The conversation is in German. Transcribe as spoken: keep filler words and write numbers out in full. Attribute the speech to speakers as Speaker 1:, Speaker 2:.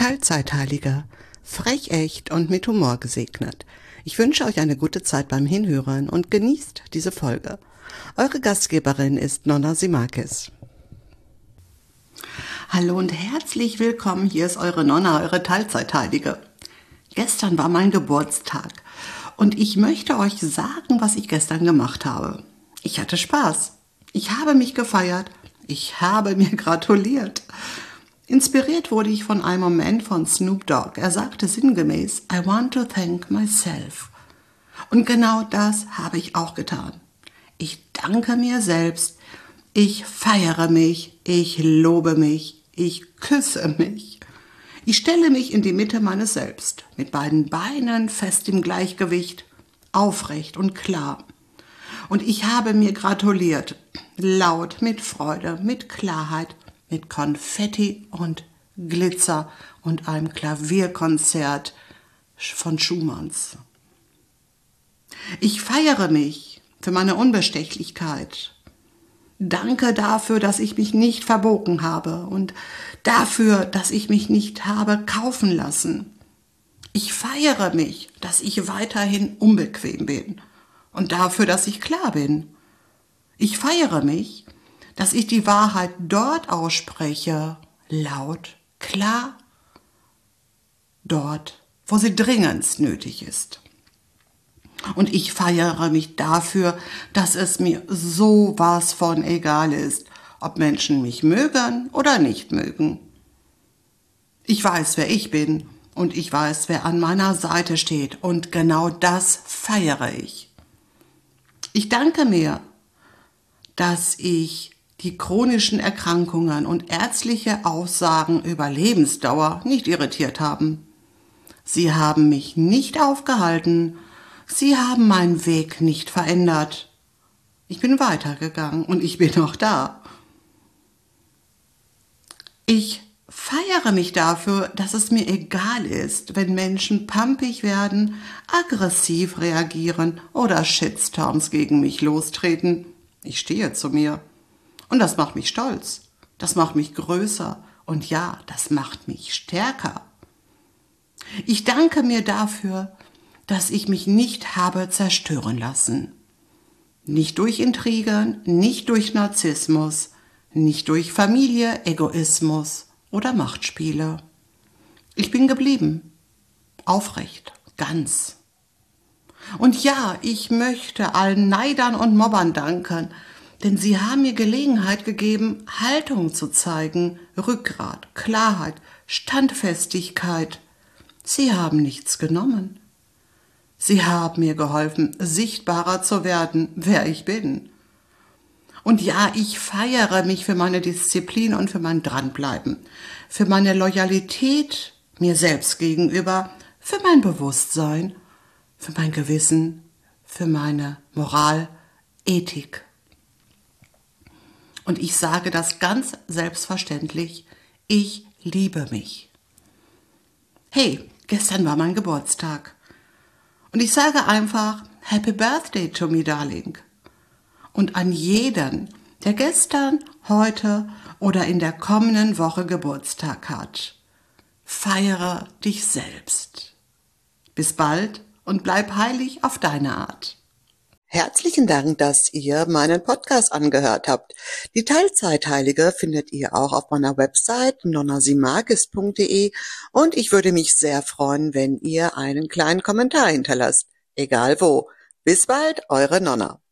Speaker 1: Teilzeitheiliger, frech, echt und mit Humor gesegnet. Ich wünsche euch eine gute Zeit beim Hinhören und genießt diese Folge. Eure Gastgeberin ist Nonna Simakis. Hallo und herzlich willkommen, hier ist eure Nonna, eure Teilzeitheilige. Gestern war mein Geburtstag und ich möchte euch sagen, was ich gestern gemacht habe. Ich hatte Spaß, ich habe mich gefeiert, ich habe mir gratuliert. Inspiriert wurde ich von einem Moment von Snoop Dogg. Er sagte sinngemäß, I want to thank myself. Und genau das habe ich auch getan. Ich danke mir selbst, ich feiere mich, ich lobe mich, ich küsse mich. Ich stelle mich in die Mitte meines Selbst, mit beiden Beinen fest im Gleichgewicht, aufrecht und klar. Und ich habe mir gratuliert, laut, mit Freude, mit Klarheit, mit Konfetti und Glitzer und einem Klavierkonzert von Schumanns. Ich feiere mich für meine Unbestechlichkeit. Danke dafür, dass ich mich nicht verbogen habe und dafür, dass ich mich nicht habe kaufen lassen. Ich feiere mich, dass ich weiterhin unbequem bin und dafür, dass ich klar bin. Ich feiere mich, dass ich die Wahrheit dort ausspreche, laut, klar, dort, wo sie dringendst nötig ist. Und ich feiere mich dafür, dass es mir sowas von egal ist, ob Menschen mich mögen oder nicht mögen. Ich weiß, wer ich bin und ich weiß, wer an meiner Seite steht und genau das feiere ich. Ich danke mir, dass ich die chronischen Erkrankungen und ärztliche Aussagen über Lebensdauer nicht irritiert haben. Sie haben mich nicht aufgehalten, sie haben meinen Weg nicht verändert. Ich bin weitergegangen und ich bin noch da. Ich feiere mich dafür, dass es mir egal ist, wenn Menschen pampig werden, aggressiv reagieren oder Shitstorms gegen mich lostreten. Ich stehe zu mir. Und das macht mich stolz, das macht mich größer und ja, das macht mich stärker. Ich danke mir dafür, dass ich mich nicht habe zerstören lassen. Nicht durch Intrigen, nicht durch Narzissmus, nicht durch Familie, Egoismus oder Machtspiele. Ich bin geblieben, aufrecht, ganz. Und ja, ich möchte allen Neidern und Mobbern danken, denn sie haben mir Gelegenheit gegeben, Haltung zu zeigen, Rückgrat, Klarheit, Standfestigkeit. Sie haben nichts genommen. Sie haben mir geholfen, sichtbarer zu werden, wer ich bin. Und ja, ich feiere mich für meine Disziplin und für mein Dranbleiben, für meine Loyalität mir selbst gegenüber, für mein Bewusstsein, für mein Gewissen, für meine Moral, Ethik. Und ich sage das ganz selbstverständlich, ich liebe mich. Hey, gestern war mein Geburtstag. Und ich sage einfach, Happy Birthday to me, darling. Und an jeden, der gestern, heute oder in der kommenden Woche Geburtstag hat, feiere dich selbst. Bis bald und bleib heilig auf deine Art. Herzlichen Dank, dass ihr meinen Podcast angehört habt. Die Teilzeitheilige findet ihr auch auf meiner Website nonna simakis punkt de und ich würde mich sehr freuen, wenn ihr einen kleinen Kommentar hinterlasst. Egal wo. Bis bald, eure Nonna.